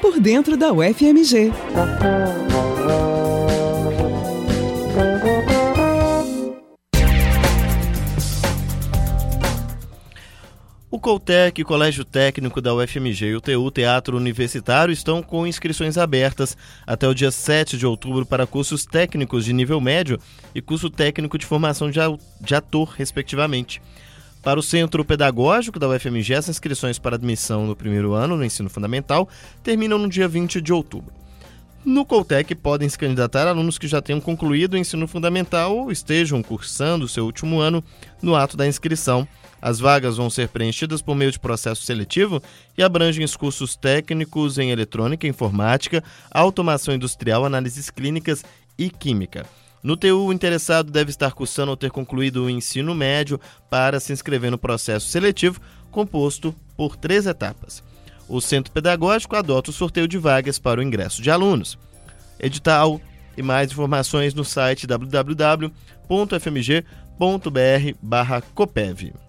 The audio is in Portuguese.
por dentro da UFMG. O Coltec, Colégio Técnico da UFMG e o TU Teatro Universitário estão com inscrições abertas até o dia 7 de outubro para cursos técnicos de nível médio e curso técnico de formação de ator, respectivamente. Para o Centro Pedagógico da UFMG, as inscrições para admissão no primeiro ano no ensino fundamental terminam no dia 20 de outubro. No Coltec podem se candidatar alunos que já tenham concluído o ensino fundamental ou estejam cursando o seu último ano no ato da inscrição. As vagas vão ser preenchidas por meio de processo seletivo e abrangem os cursos técnicos em eletrônica, informática, automação industrial, análises clínicas e química. No TU, o interessado deve estar cursando ou ter concluído o ensino médio para se inscrever no processo seletivo, composto por 3 etapas. O Centro Pedagógico adota o sorteio de vagas para o ingresso de alunos. Edital e mais informações no site www.fmg.br/Copev.